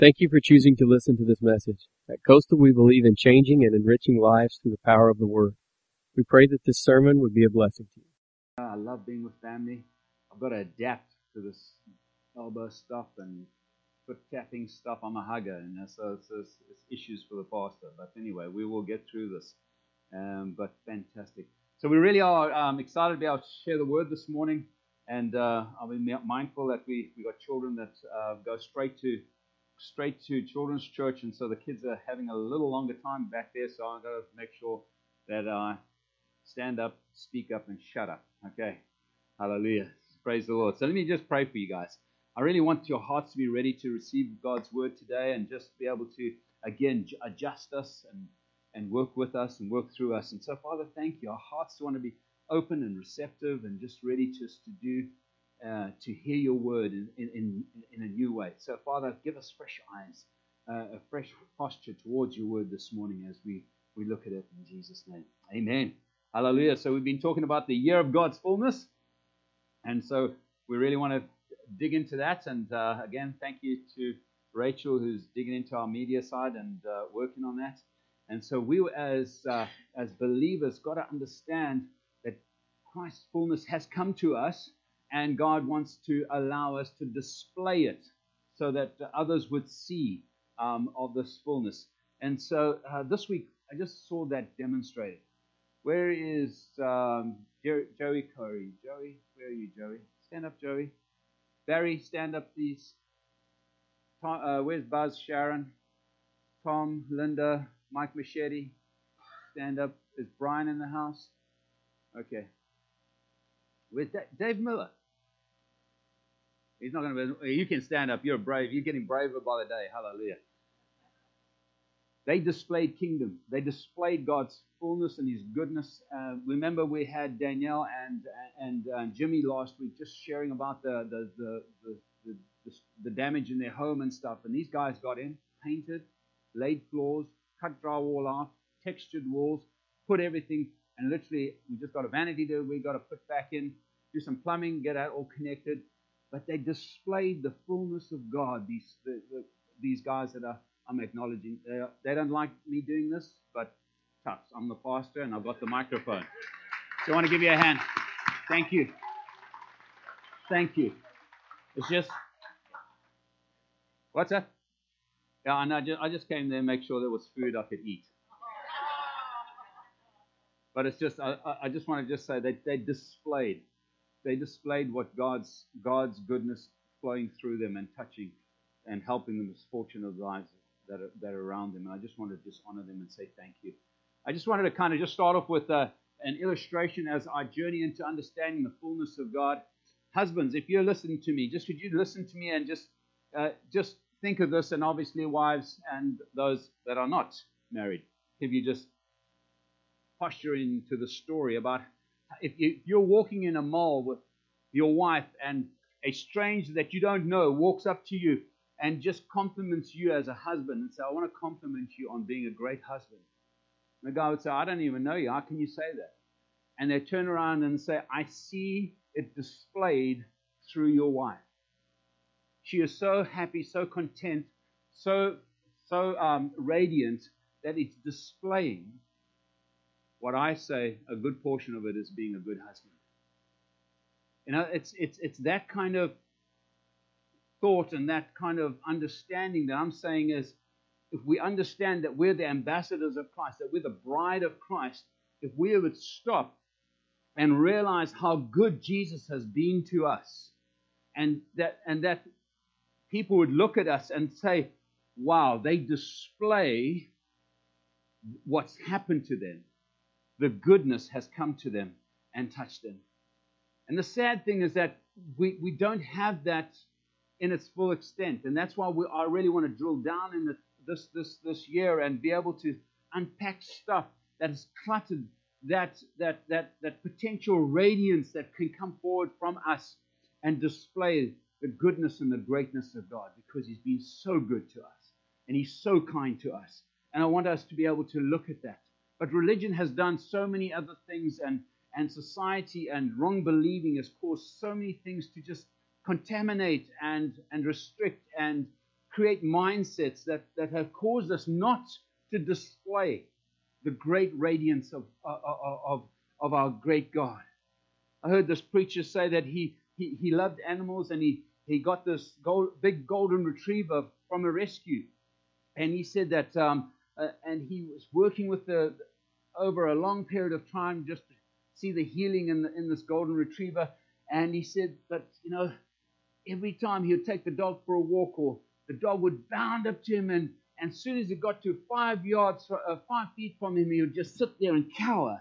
Thank you for choosing to listen to this message. At Coastal, we believe in changing and enriching lives through the power of the Word. We pray that this sermon would be a blessing to you. I love being with family. I've got to adapt to this elbow stuff and foot tapping stuff. I'm a hugger, and so it's issues for the pastor. But anyway, we will get through this. But fantastic. So we really are excited to be able to share the Word this morning. And I'll be mindful that we got children that go straight to children's church, and so the kids are having a little longer time back there. So I've got to make sure that I stand up, speak up, and shut up. Okay, hallelujah, praise the Lord. So let me just pray for you guys. I really want your hearts to be ready to receive God's word today, and just be able to again adjust us and work with us and work through us. And so, Father, thank you. Our hearts want to be open and receptive and just ready just to do. To hear your word in a new way. So, Father, give us fresh eyes, a fresh posture towards your word this morning as we look at it in Jesus' name. Amen. Hallelujah. So we've been talking about the year of God's fullness. And so we really want to dig into that. And again, thank you to Rachel, who's digging into our media side and working on that. And so we, as believers, got to understand that Christ's fullness has come to us. And God wants to allow us to display it so that others would see of this fullness. And so this week, I just saw that demonstrated. Where is Joey Corey? Joey, where are you, Joey? Stand up, Joey. Barry, stand up, please. Tom, where's Buzz, Sharon? Tom, Linda, Mike Machete. Stand up. Is Brian in the house? Okay. Where's Dave Miller? He's not going to be. You can stand up. You're brave. You're getting braver by the day. Hallelujah. They displayed kingdom. They displayed God's fullness and His goodness. Remember, we had Danielle and Jimmy last week just sharing about the damage in their home and stuff. And these guys got in, painted, laid floors, cut drywall off, textured walls, put everything. And literally, we just got a vanity door we got to put back in, do some plumbing, get that all connected. But they displayed the fullness of God. These guys that I'm acknowledging, they don't like me doing this, but tough. I'm the pastor and I've got the microphone. So I want to give you a hand. Thank you. Thank you. It's just, what's that? Yeah, I just came there and make sure there was food I could eat. But it's just, I just want to just say that they displayed what God's goodness flowing through them and touching and helping the misfortune of lives that are around them. And I just wanted to just honor them and say thank you. I just wanted to kind of just start off with an illustration as I journey into understanding the fullness of God. Husbands, if you're listening to me, would you listen to me and just think of this, and obviously wives and those that are not married. If you just posture into the story about if you're walking in a mall with your wife and a stranger that you don't know walks up to you and just compliments you as a husband and say, I want to compliment you on being a great husband. And the guy would say, I don't even know you. How can you say that? And they turn around and say, I see it displayed through your wife. She is so happy, so content, so radiant that it's displaying what I say, a good portion of it is being a good husband. You know, it's that kind of thought and that kind of understanding that I'm saying is, if we understand that we're the ambassadors of Christ, that we're the bride of Christ, if we would stop and realize how good Jesus has been to us, and that people would look at us and say, wow, they display what's happened to them. The goodness has come to them and touched them. And the sad thing is that we don't have that in its full extent. And that's why I really want to drill down in this year and be able to unpack stuff that is cluttered, that potential radiance that can come forward from us and display the goodness and the greatness of God, because He's been so good to us and He's so kind to us. And I want us to be able to look at that. But religion has done so many other things, and society and wrong believing has caused so many things to just contaminate and restrict and create mindsets that have caused us not to display the great radiance of our great God. I heard this preacher say that he loved animals, and he got this big golden retriever from a rescue. And he said that, and he was working with over a long period of time just to see the healing in this golden retriever. And he said that, every time he would take the dog for a walk, or the dog would bound up to him, and as soon as he got to 5 feet from him, he would just sit there and cower.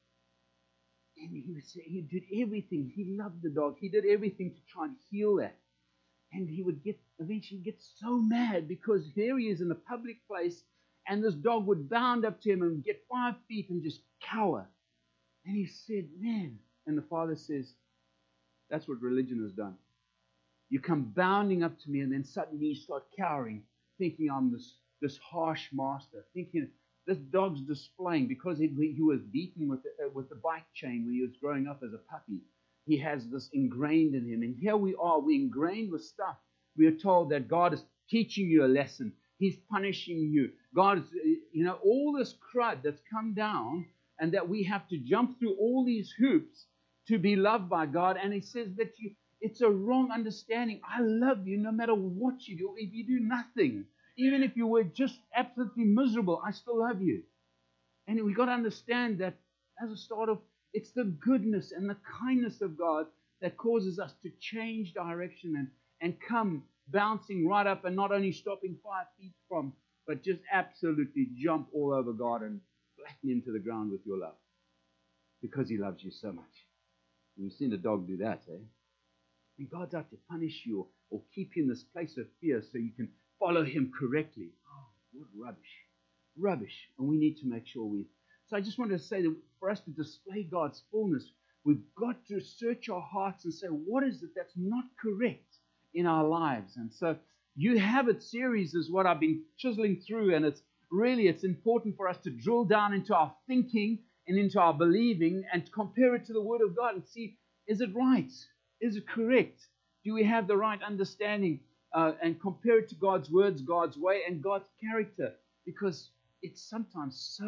And he did everything. He loved the dog. He did everything to try and heal that. And he would eventually get so mad because there he is in a public place, and this dog would bound up to him and get 5 feet and just cower. And he said, man, and the Father says, that's what religion has done. You come bounding up to me, and then suddenly you start cowering, thinking I'm this harsh master, thinking this dog's displaying, because he was beaten with the bike chain when he was growing up as a puppy. He has this ingrained in him. And here we are, we're ingrained with stuff. We are told that God is teaching you a lesson. He's punishing you. God is, all this crud that's come down, and that we have to jump through all these hoops to be loved by God. And He says that it's a wrong understanding. I love you no matter what you do. If you do nothing, even if you were just absolutely miserable, I still love you. And we've got to understand that as a start of, it's the goodness and the kindness of God that causes us to change direction and come bouncing right up, and not only stopping 5 feet from, but just absolutely jump all over God and flatten Him to the ground with your love, because He loves you so much. And you've seen a dog do that, eh? And God's out to punish you or keep you in this place of fear so you can follow Him correctly. Oh, what rubbish. Rubbish. And we need to make sure So I just wanted to say that for us to display God's fullness, we've got to search our hearts and say, what is it that's not correct in our lives? And so You Have It series is what I've been chiseling through, and it's important for us to drill down into our thinking and into our believing and to compare it to the Word of God and see, is it right? Is it correct? Do we have the right understanding? And compare it to God's words, God's way, and God's character, because it's sometimes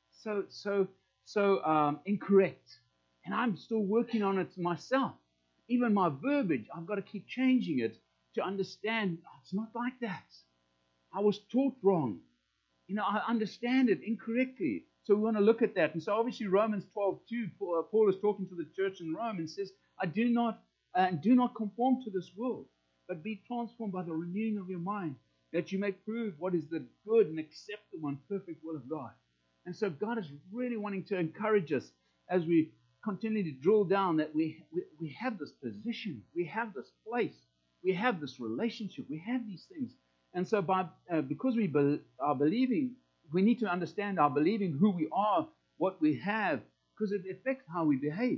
so incorrect. And I'm still working on it myself. Even my verbiage, I've got to keep changing it to understand it's not like that. I was taught wrong. I understand it incorrectly. So we want to look at that. And so obviously Romans 12:2, Paul is talking to the church in Rome and says, do not conform to this world, but be transformed by the renewing of your mind, that you may prove what is the good and acceptable and perfect will of God. And so God is really wanting to encourage us as we continue to drill down that we have this position, we have this place, we have this relationship, we have these things. And so because we are believing, we need to understand our believing who we are, what we have, because it affects how we behave.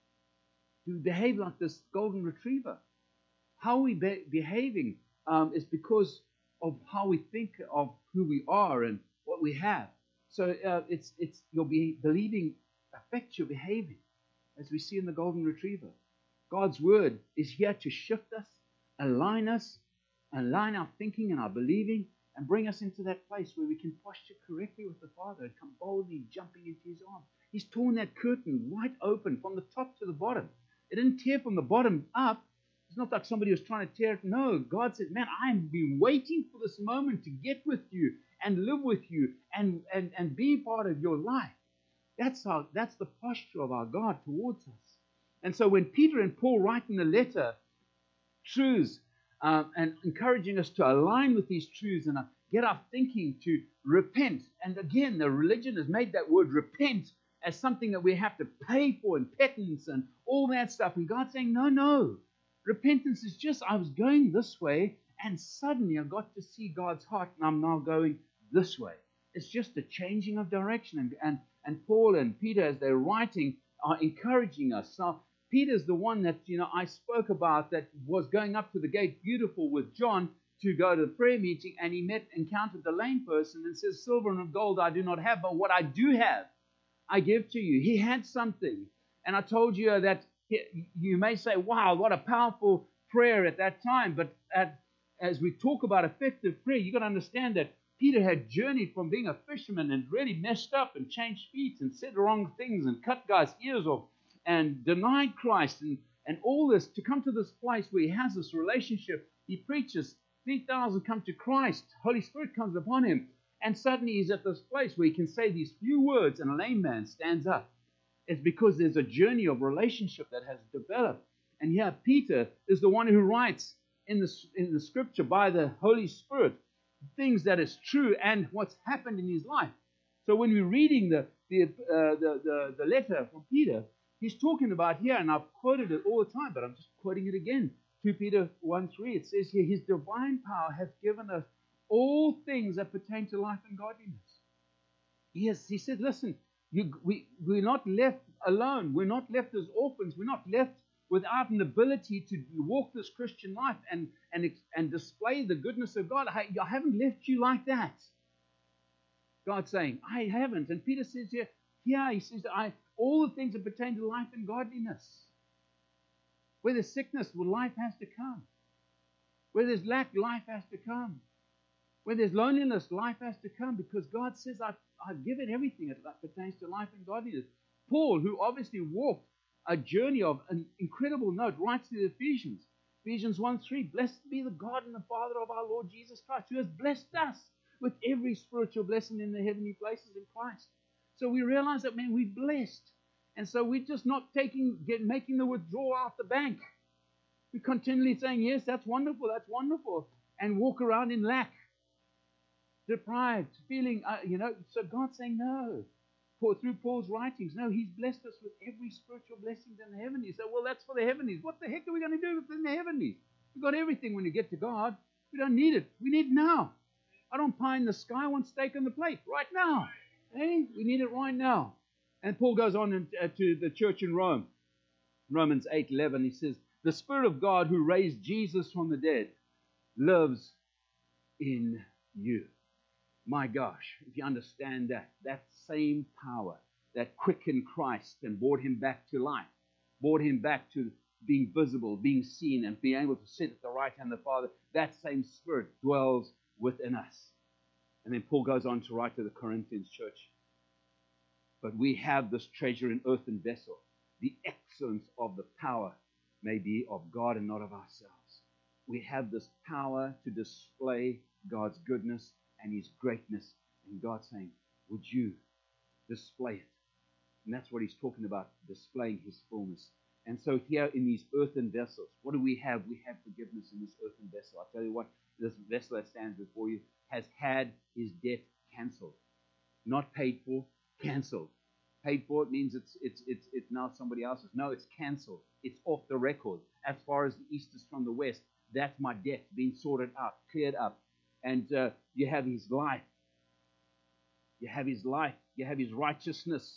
We behave like this golden retriever. How we behaving is because of how we think of who we are and what we have. So it's your believing affects your behaving, as we see in the golden retriever. God's word is here to shift us, align our thinking and our believing, and bring us into that place where we can posture correctly with the Father and come boldly jumping into His arms. He's torn that curtain wide open from the top to the bottom. It didn't tear from the bottom up. It's not like somebody was trying to tear it. No, God said, man, I've been waiting for this moment to get with you and live with you and be part of your life. That's the posture of our God towards us. And so when Peter and Paul write in the letter truths and encouraging us to align with these truths and get our thinking to repent, and again, the religion has made that word repent as something that we have to pay for and penance and all that stuff. And God's saying, no. Repentance is just, I was going this way, and suddenly I got to see God's heart, and I'm now going this way. It's just a changing of direction. And Paul and Peter, as they're writing, are encouraging us. Now, Peter's the one that, I spoke about that was going up to the gate beautiful with John to go to the prayer meeting, and he encountered the lame person and says, silver and gold I do not have, but what I do have, I give to you. He had something. And I told you that you may say, wow, what a powerful prayer at that time. But as we talk about effective prayer, you've got to understand that Peter had journeyed from being a fisherman and really messed up and changed feet and said the wrong things and cut guys' ears off and denied Christ and all this to come to this place where he has this relationship. He preaches, 3,000 come to Christ. Holy Spirit comes upon him. And suddenly he's at this place where he can say these few words and a lame man stands up. It's because there's a journey of relationship that has developed. And here Peter is the one who writes in the scripture by the Holy Spirit things that is true and what's happened in his life. So when we're reading the letter from Peter, he's talking about here, and I've quoted it all the time, but I'm just quoting it again. 2 Peter 1:3, it says here, his divine power hath given us all things that pertain to life and godliness. Yes, he said, listen, we're not left alone. We're not left as orphans. We're not left without an ability to walk this Christian life and display the goodness of God. I haven't left you like that. God's saying, I haven't. And Peter says here, he says, all the things that pertain to life and godliness. Where there's sickness, well, life has to come. Where there's lack, life has to come. Where there's loneliness, life has to come, because God says, I've given everything that pertains to life and godliness. Paul, who obviously walked a journey of an incredible note, writes to the Ephesians. Ephesians 1:3, blessed be the God and the Father of our Lord Jesus Christ, who has blessed us with every spiritual blessing in the heavenly places in Christ. So we realize that, man, we're blessed. And so we're just not making the withdrawal out the bank. We're continually saying, yes, that's wonderful, and walk around in lack, deprived, feeling, so God's saying no. Through Paul's writings, no, he's blessed us with every spiritual blessing in the heavenlies. So, well, that's for the heavenlies. What the heck are we going to do within the heavenlies? We've got everything when you get to God. We don't need it. We need it now. I don't pie in the sky. I want steak on the plate right now. Hey, we need it right now. And Paul goes on to the church in Rome. Romans 8:11, he says, the Spirit of God who raised Jesus from the dead lives in you. My gosh, if you understand that same power that quickened Christ and brought him back to life, brought him back to being visible, being seen, and being able to sit at the right hand of the Father, that same Spirit dwells within us. And then Paul goes on to write to the Corinthians church, but we have this treasure in earthen vessel. The excellence of the power may be of God and not of ourselves. We have this power to display God's goodness and his greatness. And God's saying, would you display it? And that's what he's talking about, displaying his fullness. And so here in these earthen vessels, what do we have? We have forgiveness in this earthen vessel. I'll tell you what, this vessel that stands before you has had his debt cancelled. Not paid for, cancelled. Paid for, it means it's now somebody else's. No, it's cancelled. It's off the record. As far as the east is from the west, that's my debt being sorted out, cleared up. And you have his life. You have his life. You have his righteousness.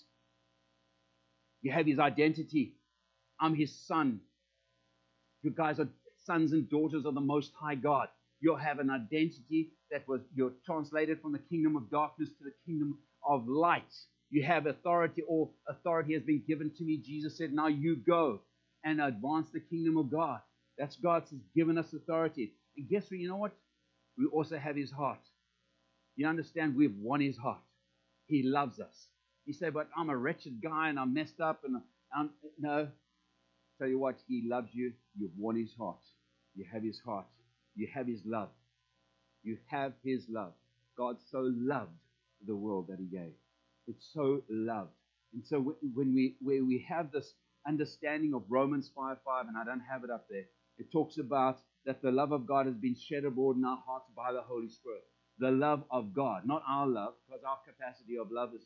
You have his identity. I'm his son. You guys are sons and daughters of the Most High God. You'll have an identity you're translated from the kingdom of darkness to the kingdom of light. You have authority, or authority has been given to me. Jesus said, now you go and advance the kingdom of God. That's God has given us authority. And guess what? You know what? We also have his heart. You understand? We've won his heart. He loves us. You say, but I'm a wretched guy and I'm messed up. No. Tell you what, he loves you. You've won his heart. You have his heart. You have his love. You have his love. God so loved the world that he gave. It's so loved. And so when we have this understanding of Romans 5:5, and I don't have it up there, it talks about that the love of God has been shed abroad in our hearts by the Holy Spirit. The love of God, not our love, because our capacity of love is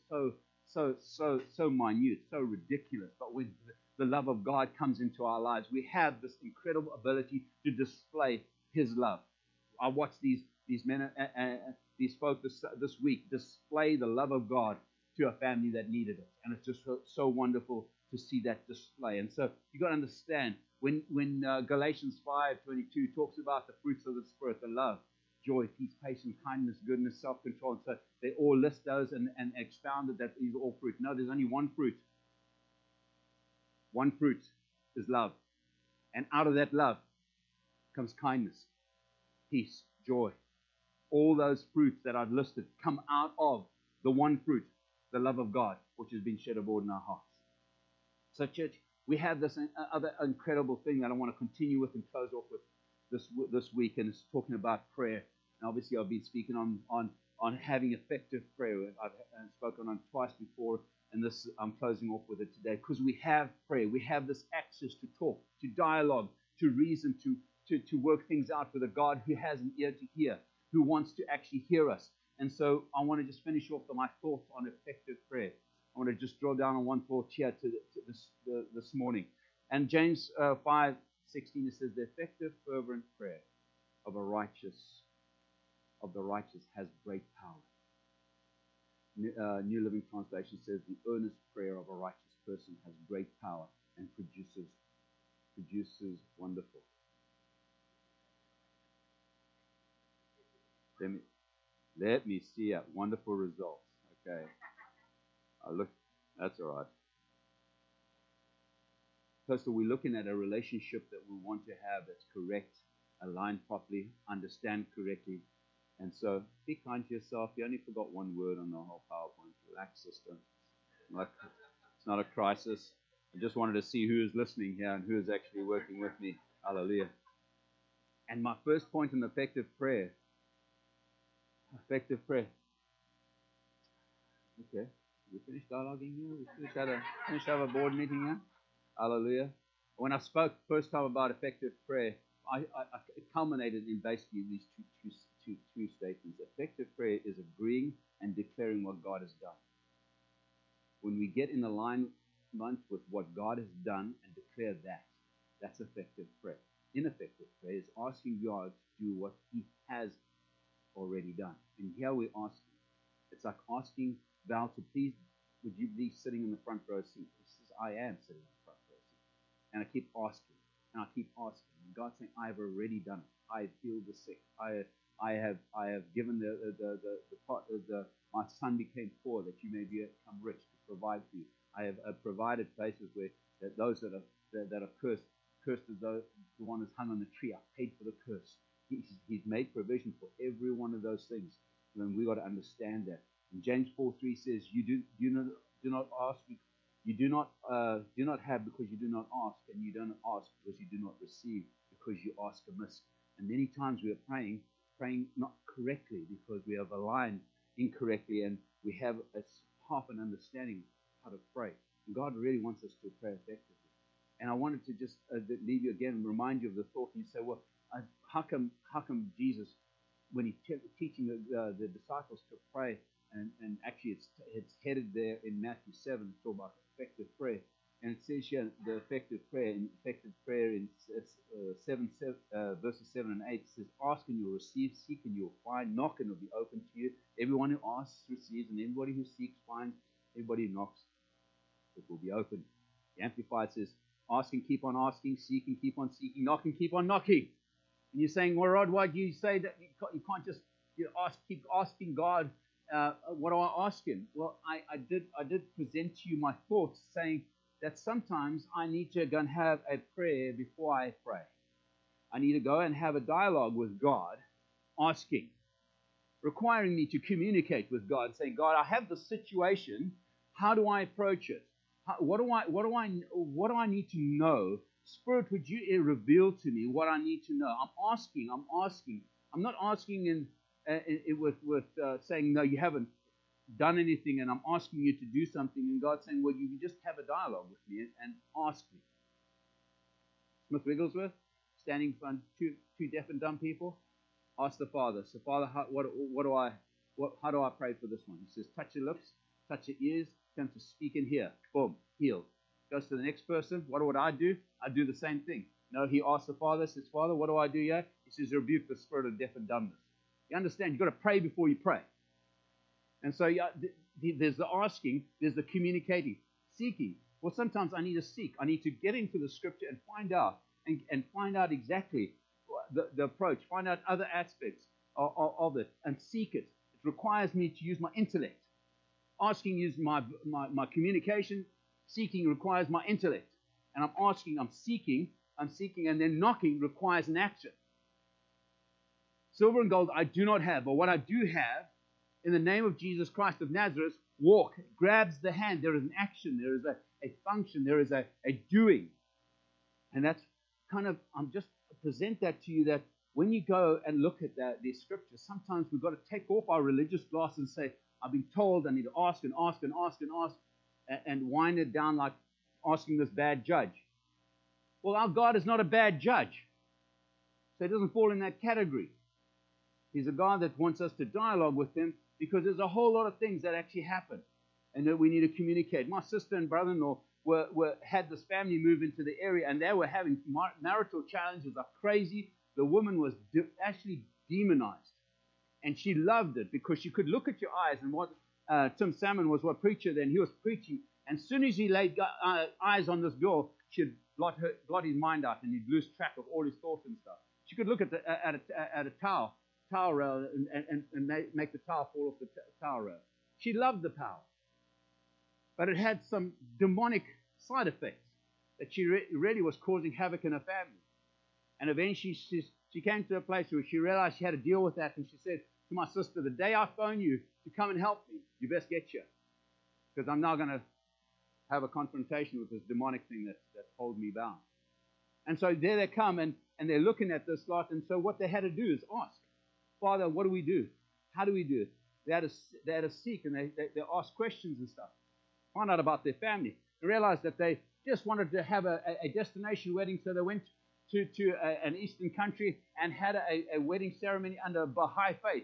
so minute, so ridiculous. But when the love of God comes into our lives, we have this incredible ability to display his love. I watched these men, these folk this week display the love of God to a family that needed it. And it's just so wonderful to see that display. And so you've got to understand, when Galatians 5:22 talks about the fruits of the Spirit, the love, joy, peace, patience, kindness, goodness, self-control. And so they all list those and expounded that these are all fruit. No, there's only one fruit. One fruit is love. And out of that love comes kindness. peace, joy. All those fruits that I've listed come out of the one fruit, the love of God, which has been shed abroad in our hearts. So, church, we have this other incredible thing that I want to continue with and close off with this week, and it's talking about prayer. And obviously, I've been speaking on having effective prayer. I've spoken on twice before, and this I'm closing off with it today, because we have prayer. We have this access to talk, to dialogue, to reason, to work things out with a God who has an ear to hear, who wants to actually hear us. And so I want to just finish off my thoughts on effective prayer. I want to just draw down on one thought here to this morning. And James 5:16, it says, the effective, fervent prayer of the righteous has great power. New Living Translation says, the earnest prayer of a righteous person has great power and produces wonderful. Let me see it. Wonderful results. Okay. Look, that's all right. First of all, we're looking at a relationship that we want to have that's correct, aligned properly, understand correctly. And so be kind to yourself. You only forgot one word on the whole PowerPoint. Relax, sister. It's not a crisis. I just wanted to see who is listening here and who is actually working with me. Hallelujah. And my first point on effective prayer. Effective prayer. Okay. We finished dialoguing here? We finished our board meeting here? Hallelujah. When I spoke first time about effective prayer, it culminated in basically these two statements. Effective prayer is agreeing and declaring what God has done. When we get in alignment with what God has done and declare that, that's effective prayer. Ineffective prayer is asking God to do what He has already done. And here we're asking. It's like asking Val to please, would you be sitting in the front row seat? He says, I am sitting in the front row seat. And I keep asking, and I keep asking. And God's saying, I have already done it. I have healed the sick. I have given my son became poor that you may become rich to provide for you. I have provided places where that those that are cursed as though the one who's hung on the tree. I paid for the curse. He's made provision for every one of those things. And we've got to understand that. And James 4:3 says, "You do not ask. You do not have because you do not ask, and you don't ask because you do not receive because you ask amiss." And many times we are praying not correctly because we have aligned incorrectly, and we have a half an understanding of how to pray. And God really wants us to pray effectively. And I wanted to just leave you again and remind you of the thought. And you say, well, how come Jesus, when he's teaching the disciples to pray, and actually it's headed there in Matthew 7, it's all about effective prayer. And it says here, the effective prayer in verses 7 and 8, it says, ask and you'll receive, seek and you'll find, knock and it'll be open to you. Everyone who asks receives, and everybody who seeks finds, everybody who knocks, it will be open. The Amplified says, ask and keep on asking, seek and keep on seeking, knock and keep on knocking. And you're saying, well, Rod, why do you say that you can't just keep asking God, what do I ask Him? Well, I did present to you my thoughts, saying that sometimes I need to go and have a prayer before I pray. I need to go and have a dialogue with God, asking, requiring me to communicate with God, saying, God, I have this situation. How do I approach it? What do I need to know? Spirit, would you reveal to me what I need to know? I'm asking. I'm not asking with saying, no, you haven't done anything, and I'm asking you to do something. And God's saying, well, you can just have a dialogue with me and ask me. Smith Wigglesworth, standing in front of two deaf and dumb people, asked the Father. So, Father, how do I pray for this one? He says, touch your lips, touch your ears, tell them to speak and hear. Boom, healed. Goes to the next person. What would I do? I do the same thing. No, he asked the Father, says, Father, what do I do here? He says, rebuke the spirit of deaf and dumbness. You understand? You've got to pray before you pray. And so there's the asking, there's the communicating, seeking. Well, sometimes I need to seek. I need to get into the Scripture and find out, and find out exactly the approach, find out other aspects of it, and seek it. It requires me to use my intellect. Asking uses my communication. Seeking requires my intellect. And I'm asking, I'm seeking, and then knocking requires an action. Silver and gold I do not have, but what I do have, in the name of Jesus Christ of Nazareth, walk, grabs the hand. There is an action, there is a function, there is a doing. And that's kind of, I'm just present that to you, that when you go and look at these scriptures, sometimes we've got to take off our religious glasses and say, I've been told I need to ask and ask and ask and ask, and wind it down like asking this bad judge. Well, our God is not a bad judge, so he doesn't fall in that category. He's a God that wants us to dialogue with him, because there's a whole lot of things that actually happen and that we need to communicate. My sister and brother-in-law had this family move into the area, and they were having marital challenges like crazy. The woman was actually demonized, and she loved it because she could look at your eyes. And what Tim Salmon was what preacher then, he was preaching, and as soon as he laid eyes on this girl, she'd blot his mind out, and he'd lose track of all his thoughts and stuff. She could look at a towel rail and make the towel fall off the towel rail. She loved the towel, but it had some demonic side effects that she really was causing havoc in her family. And eventually she came to a place where she realized she had to deal with that, and she said to my sister, the day I phone you to come and help me, you best get here, because I'm now going to have a confrontation with this demonic thing that's holding me bound. And so there they come, and they're looking at this lot, and so what they had to do is ask, Father, what do we do? How do we do it? They had to seek, and they asked questions and stuff. Find out about their family. They realized that they just wanted to have a destination wedding, so they went to an Eastern country and had a wedding ceremony under Baha'i faith.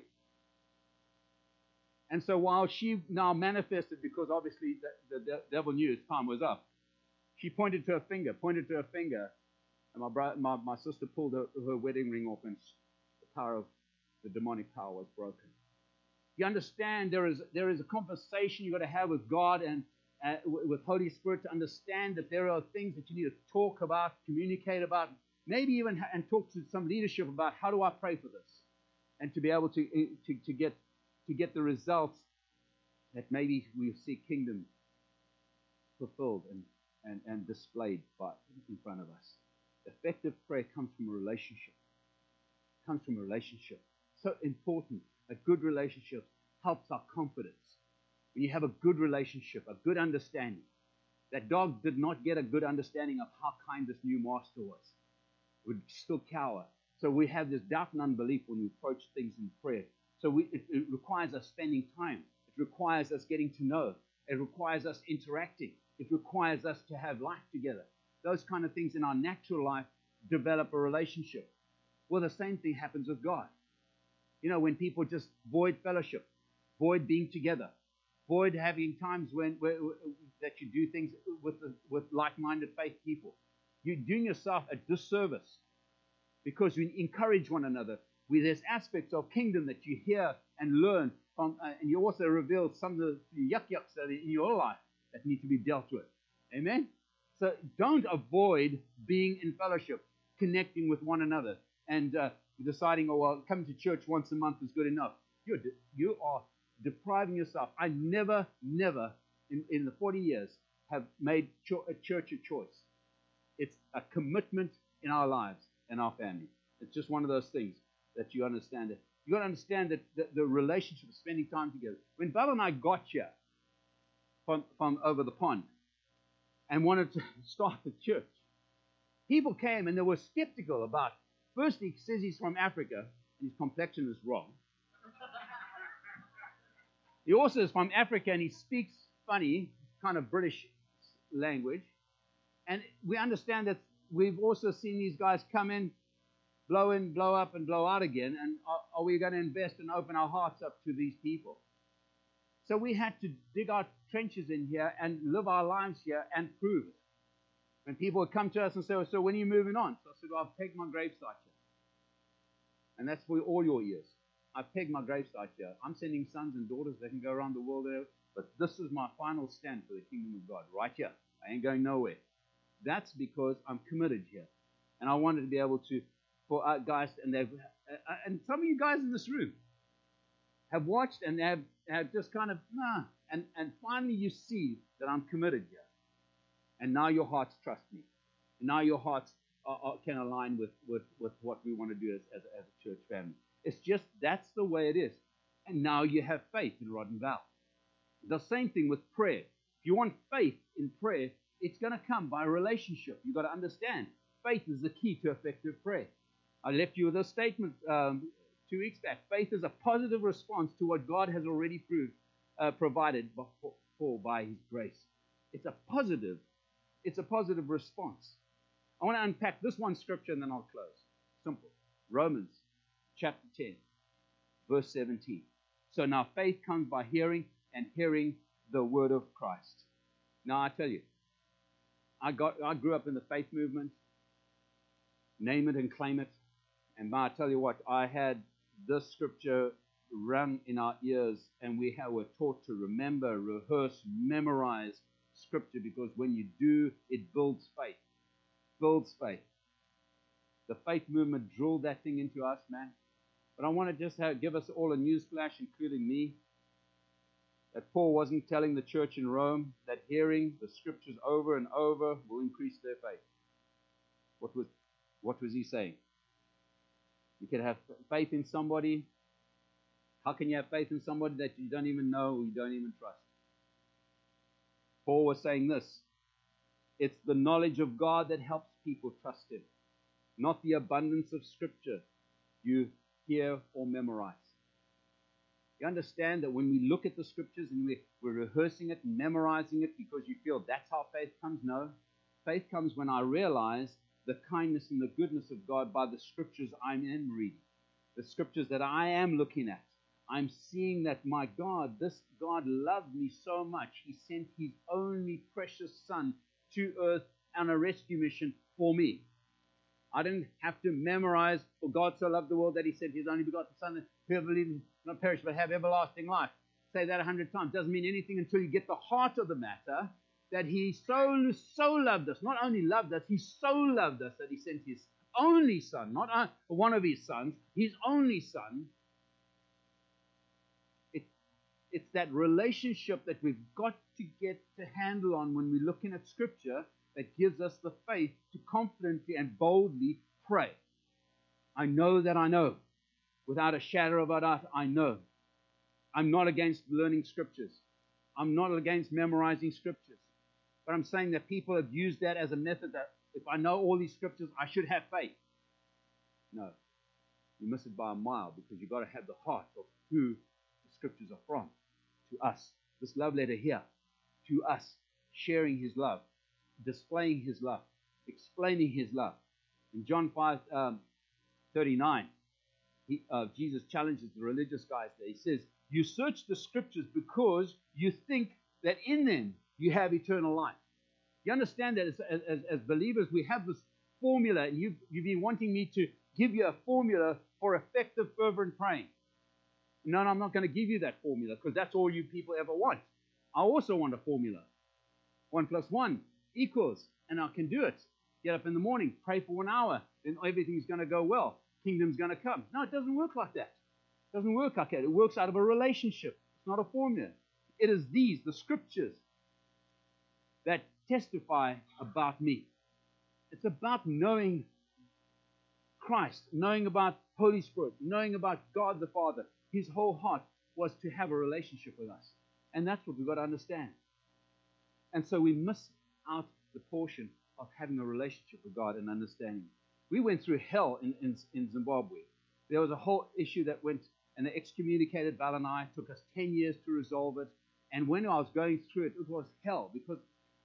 And so while she now manifested, because obviously the devil knew his time was up, she pointed to her finger, and my sister pulled her wedding ring off, and the power of the demonic power was broken. You understand there is a conversation you've got to have with God and with Holy Spirit to understand that there are things that you need to talk about, communicate about, maybe even and talk to some leadership about how do I pray for this, and to be able to get the results that maybe we see kingdom fulfilled and displayed in front of us. Effective prayer comes from a relationship. So important. A good relationship helps our confidence. When you have a good relationship, a good understanding. That dog did not get a good understanding of how kind this new master was. It would still cower. So we have this doubt and unbelief when we approach things in prayer. So it requires us spending time. It requires us getting to know. It requires us interacting. It requires us to have life together. Those kind of things in our natural life develop a relationship. Well, the same thing happens with God. You know, when people just void fellowship, void being together, void having times that you do things with like-minded faith people, you're doing yourself a disservice, because you encourage one another. Where there's aspects of kingdom that you hear and learn from, and you also reveal some of the yucks that are in your life that need to be dealt with. Amen? So don't avoid being in fellowship, connecting with one another, and deciding, oh, well, coming to church once a month is good enough. You are depriving yourself. I never in the 40 years have made a church a choice. It's a commitment in our lives and our family. It's just one of those things that you understand it. You got to understand that the relationship of spending time together. When Val and I got here from over the pond and wanted to start the church, people came and they were skeptical about. Firstly, he says he's from Africa and his complexion is wrong. He also is from Africa and he speaks funny, kind of British language. And we understand that we've also seen these guys come in, blow up, and blow out again. And are we going to invest and open our hearts up to these people? So we had to dig our trenches in here and live our lives here and prove it. When people would come to us and say, so when are you moving on? So I said, well, I've pegged my gravesite here. And that's for all your ears. I've pegged my gravesite here. I'm sending sons and daughters that can go around the world there, but this is my final stand for the kingdom of God, right here. I ain't going nowhere. That's because I'm committed here. And I wanted to be able to, for guys, and some of you guys in this room have watched and have just kind of, and finally you see that I'm committed here. And now your hearts trust me. And now your hearts can align with what we want to do as a church family. It's just that's the way it is. And now you have faith in Rodden Valley. The same thing with prayer. If you want faith in prayer, it's going to come by relationship. You've got to understand faith is the key to effective prayer. I left you with a statement 2 weeks back. Faith is a positive response to what God has already provided for by His grace. It's a positive response. I want to unpack this one scripture and then I'll close. Simple. Romans chapter 10, verse 17. So now faith comes by hearing, and hearing the word of Christ. Now I tell you, I grew up in the faith movement, name it and claim it. And I tell you what, I had this scripture rung in our ears, and we were taught to remember, rehearse, memorize scripture, because when you do, it builds faith. Builds faith. The faith movement drilled that thing into us, man. But I want to just give us all a news flash, including me, that Paul wasn't telling the church in Rome that hearing the scriptures over and over will increase their faith. What was he saying? You can have faith in somebody. How can you have faith in somebody that you don't even know or you don't even trust? Paul was saying this. It's the knowledge of God that helps people trust Him, not the abundance of scripture you hear or memorize. You understand that when we look at the scriptures and we're rehearsing it and memorizing it because you feel that's how faith comes? No. Faith comes when I realize the kindness and the goodness of God by the scriptures I am reading, the scriptures that I am looking at. I'm seeing that my God, this God loved me so much, He sent His only precious Son to earth on a rescue mission for me. I didn't have to memorize, for God so loved the world that He sent His only begotten Son, that whoever believes not perish but have everlasting life. Say that 100 times. Doesn't mean anything until you get the heart of the matter, that He so loved us. Not only loved us, He so loved us that He sent His only Son, not one of His sons, His only Son. It's that relationship that we've got to get to handle on when we're looking at Scripture that gives us the faith to confidently and boldly pray. I know that I know. Without a shadow of a doubt, I know. I'm not against learning Scriptures. I'm not against memorizing Scriptures. But I'm saying that people have used that as a method that if I know all these Scriptures, I should have faith. No. You miss it by a mile, because you've got to have the heart of who the Scriptures are from. To us. This love letter here. To us. Sharing His love. Displaying His love. Explaining His love. In John 5:39, Jesus challenges the religious guys there. He says, you search the Scriptures because you think that in them you have eternal life. You understand that as believers we have this formula, and you've been wanting me to give you a formula for effective fervent praying. No, I'm not going to give you that formula, because that's all you people ever want. I also want a formula. 1 + 1 equals, and I can do it. Get up in the morning, pray for 1 hour, then everything's going to go well. Kingdom's going to come. No, it doesn't work like that. It doesn't work like that. It works out of a relationship. It's not a formula. It is the Scriptures, that testify about me. It's about knowing Christ, knowing about Holy Spirit, knowing about God the Father. His whole heart was to have a relationship with us. And that's what we've got to understand. And so we miss out the portion of having a relationship with God and understanding. We went through hell in Zimbabwe. There was a whole issue that went, and they excommunicated Val and I. It took us 10 years to resolve it. And when I was going through it, it was hell, because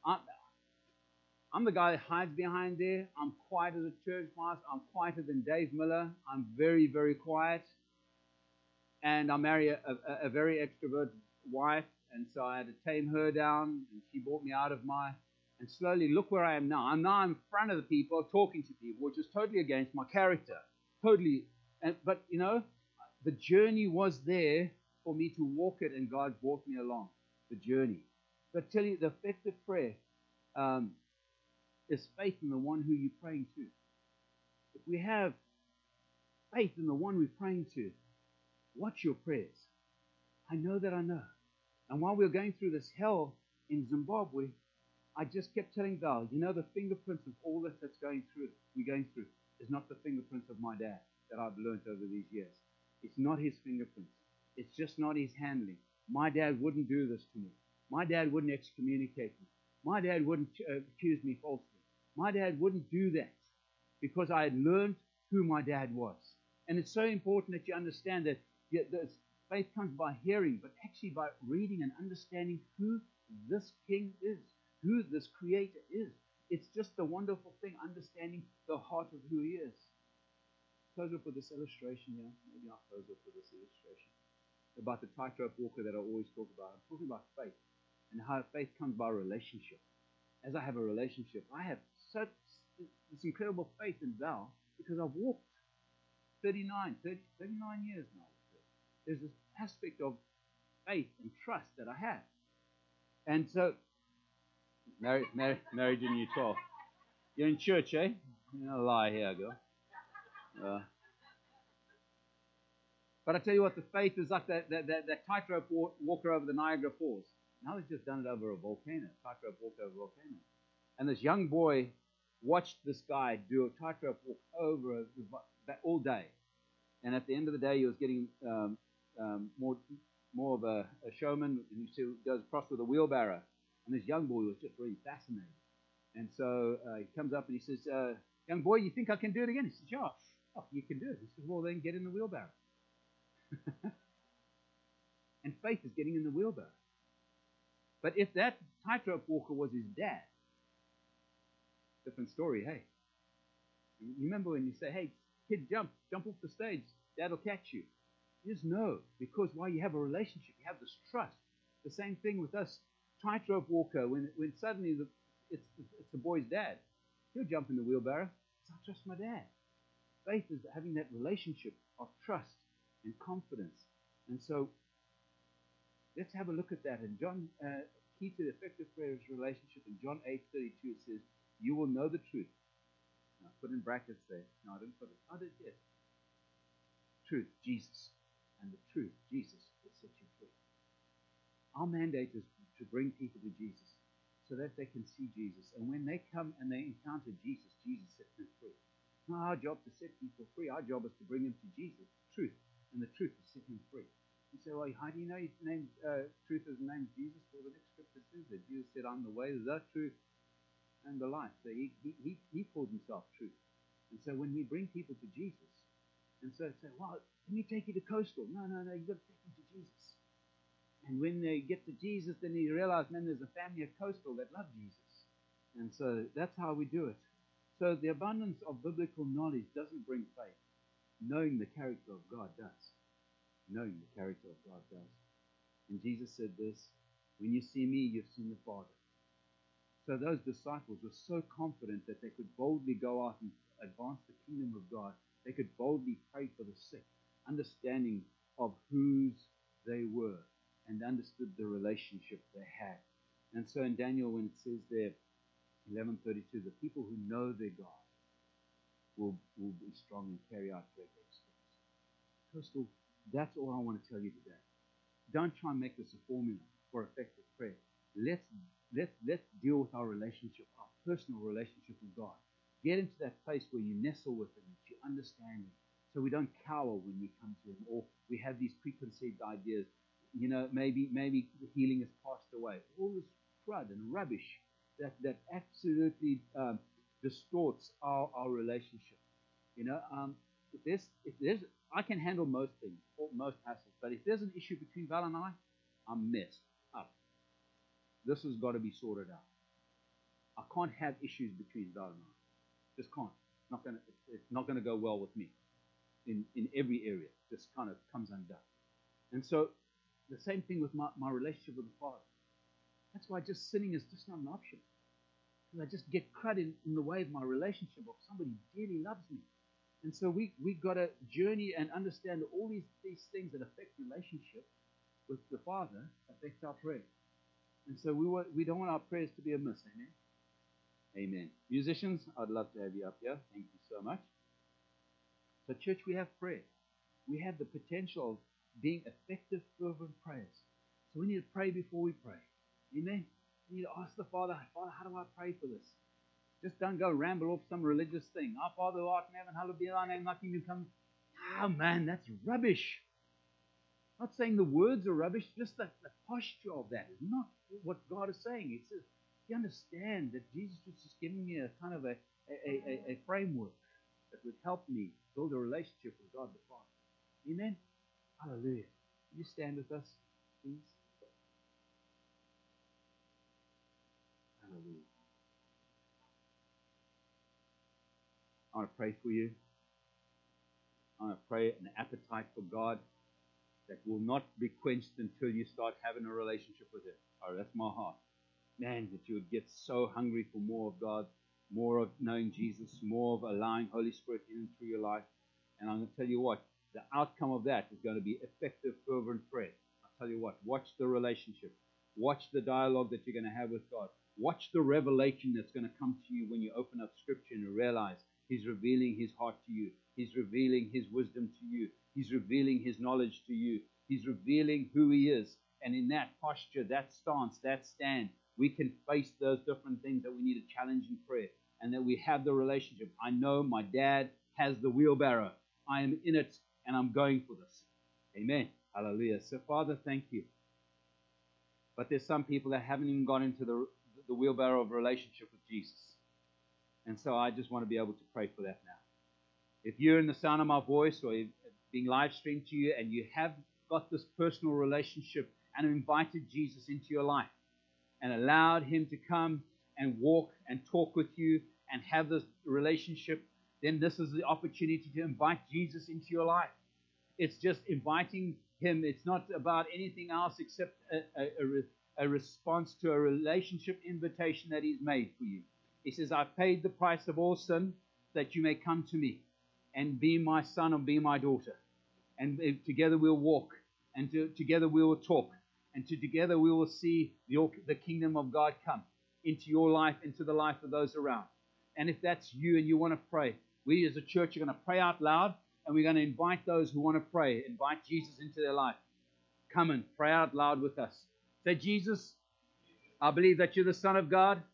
I'm the guy that hides behind there. I'm quiet as a church mouse. I'm quieter than Dave Miller. I'm very, very quiet. And I marry a very extroverted wife, and so I had to tame her down, and she brought me out of and slowly look where I am now. I'm now in front of the people, talking to people, which is totally against my character. Totally. But, the journey was there for me to walk it, and God brought me along the journey. But I tell you, the effective prayer is faith in the one who you're praying to. If we have faith in the one we're praying to, watch your prayers. I know that I know. And while we were going through this hell in Zimbabwe, I just kept telling Val, the fingerprints of all we're going through is not the fingerprints of my dad that I've learned over these years. It's not his fingerprints. It's just not his handling. My dad wouldn't do this to me. My dad wouldn't excommunicate me. My dad wouldn't accuse me falsely. My dad wouldn't do that because I had learned who my dad was. And it's so important that you understand that faith comes by hearing, but actually by reading and understanding who this king is, who this creator is. It's just a wonderful thing, understanding the heart of who he is. Close up with this illustration here. Maybe I'll close up with this illustration about the tightrope walker that I always talk about. I'm talking about faith and how faith comes by relationship. As I have a relationship, I have such this incredible faith in Val because I've walked 39 years now. There's this aspect of faith and trust that I have. And so, married in year 12. You're in church, eh? You're not a lie here, girl. But I tell you what, the faith is like that tightrope walker over the Niagara Falls. Now they've just done it over a volcano, tightrope walk over a volcano. And this young boy watched this guy do a tightrope walk over all day. And at the end of the day, he was getting more of a showman, and he goes across with a wheelbarrow. And this young boy was just really fascinated. And so he comes up and he says, young boy, you think I can do it again? He says, yeah, you can do it. He says, well, then get in the wheelbarrow. And faith is getting in the wheelbarrow. But if that tightrope walker was his dad, different story, hey. You remember when you say, hey, kid, jump off the stage, dad will catch you. He says, no, because why? You have a relationship, you have this trust. The same thing with us, tightrope walker, when suddenly it's the boy's dad, he'll jump in the wheelbarrow. I trust my dad. Faith is having that relationship of trust and confidence. And so, let's have a look at that. And John, key to the effective prayer is relationship. In John 8:32, it says, you will know the truth. Now, put in brackets there. No, I didn't put it. I did, yes. Truth, Jesus. And the truth, Jesus, will set you free. Our mandate is to bring people to Jesus so that they can see Jesus. And when they come and they encounter Jesus, Jesus sets them free. It's not our job to set people free. Our job is to bring them to Jesus, truth. And the truth will set him free. You say, well, how do you know his name, truth is named Jesus? Well, the next scripture says that Jesus said, I'm the way, the truth, and the life. So he called himself truth. And so when we bring people to Jesus, and so say, well, let me take you to Coastal. No, you've got to take them to Jesus. And when they get to Jesus, then you realize, man, there's a family at Coastal that love Jesus. And so that's how we do it. So the abundance of biblical knowledge doesn't bring faith. Knowing the character of God does. Knowing the character of God does. And Jesus said this, when you see me, you've seen the Father. So those disciples were so confident that they could boldly go out and advance the kingdom of God. They could boldly pray for the sick, understanding of whose they were, and understood the relationship they had. And so in Daniel, when it says there, 11:32, the people who know their God will be strong and carry out great exploits. Coastal, that's all I want to tell you today. Don't try and make this a formula for effective prayer. Let's deal with our relationship, our personal relationship with God. Get into that place where you nestle with him, that you understand him, so we don't cower when we come to him, or we have these preconceived ideas. You know, maybe healing has passed away. All this crud and rubbish that absolutely distorts our relationship. You know, if there's, I can handle most things, or most hassles, but if there's an issue between Val and I'm messed up. This has got to be sorted out. I can't have issues between Val and I. Just can't. It's not gonna go well with me in every area. Just kind of comes undone. And so the same thing with my relationship with the Father. That's why just sinning is just not an option. Because I just get crud in the way of my relationship of somebody who dearly loves me. And so we got to journey and understand that all these things that affect relationship with the Father affect our prayer. And so we don't want our prayers to be amiss. Amen? Amen. Musicians, I'd love to have you up here. Thank you so much. So church, we have prayer. We have the potential of being effective, fervent prayers. So we need to pray before we pray. Amen? We need to ask the Father, how do I pray for this? Just don't go ramble off some religious thing. Our Father who art in heaven, hallowed be thy name, thy kingdom come. Oh man, that's rubbish. Not saying the words are rubbish, just the posture of that is not what God is saying. He says, you understand that Jesus was just giving me a kind of a framework that would help me build a relationship with God the Father. Amen? Hallelujah. Will you stand with us, please? Hallelujah. I want to pray for you. I want to pray an appetite for God that will not be quenched until you start having a relationship with Him. Oh, that's my heart. Man, that you would get so hungry for more of God, more of knowing Jesus, more of allowing Holy Spirit in through your life. And I'm going to tell you what, the outcome of that is going to be effective, fervent prayer. I'll tell you what, watch the relationship. Watch the dialogue that you're going to have with God. Watch the revelation that's going to come to you when you open up Scripture and realize He's revealing His heart to you. He's revealing His wisdom to you. He's revealing His knowledge to you. He's revealing who He is. And in that posture, that stance, that stand, we can face those different things that we need to challenge in prayer. And that we have the relationship. I know my dad has the wheelbarrow. I am in it and I'm going for this. Amen. Hallelujah. So Father, thank you. But there's some people that haven't even gone into the wheelbarrow of relationship with Jesus. And so I just want to be able to pray for that now. If you're in the sound of my voice or being live streamed to you and you have got this personal relationship and invited Jesus into your life and allowed Him to come and walk and talk with you and have this relationship, then this is the opportunity to invite Jesus into your life. It's just inviting Him. It's not about anything else except a response to a relationship invitation that He's made for you. He says, I've paid the price of all sin that you may come to me and be my son or be my daughter. And together we'll walk, and together we will talk, and together we will see the kingdom of God come into your life, into the life of those around. And if that's you and you want to pray, we as a church are going to pray out loud, and we're going to invite those who want to pray, invite Jesus into their life. Come and pray out loud with us. Say, Jesus, I believe that you're the Son of God,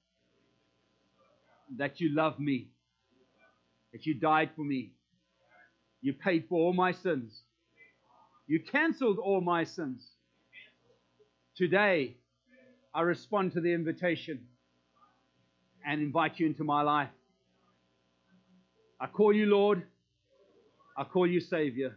that you love me, that you died for me. You paid for all my sins. You canceled all my sins. Today, I respond to the invitation and invite you into my life. I call you Lord. I call you Savior.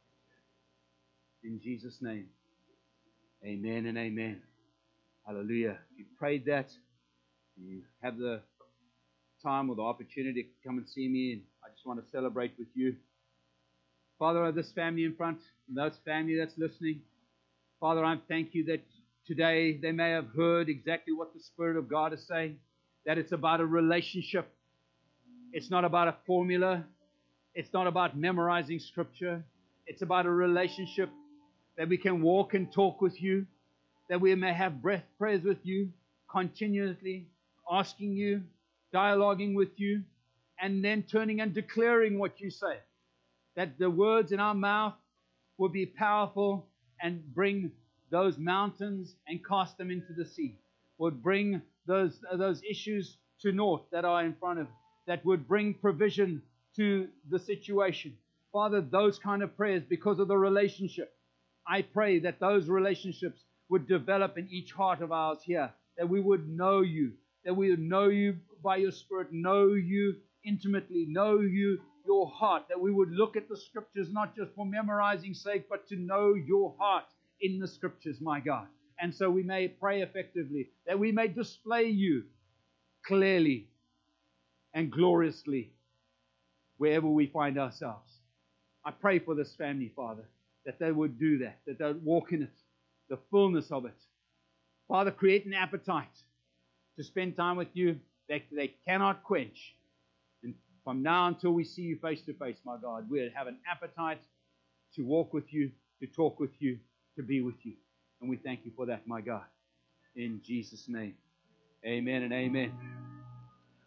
In Jesus' name. Amen and amen. Hallelujah. If you prayed that, you have the time or the opportunity to come and see me, and I just want to celebrate with you. Father, this family in front, and those family that's listening, Father, I thank you that today they may have heard exactly what the Spirit of God is saying, that it's about a relationship. It's not about a formula. It's not about memorizing Scripture. It's about a relationship that we can walk and talk with you, that we may have breath prayers with you, continuously asking you, dialoguing with you, and then turning and declaring what you say. That the words in our mouth will be powerful and bring those mountains and cast them into the sea. Would bring those issues to naught that are in front of, that would bring provision to the situation. Father, those kind of prayers, because of the relationship, I pray that those relationships would develop in each heart of ours here, that we would know you, that we would know you by your Spirit, know you intimately, know you, your heart, that we would look at the Scriptures not just for memorizing sake, but to know your heart in the Scriptures, my God. And so we may pray effectively, that we may display you clearly and gloriously wherever we find ourselves. I pray for this family, Father, that they would do that they would walk in it, the fullness of it. Father, create an appetite to spend time with you that they cannot quench. And from now until we see you face to face, my God, we'll have an appetite to walk with you, to talk with you, to be with you. And we thank you for that, my God. In Jesus' name, amen and amen.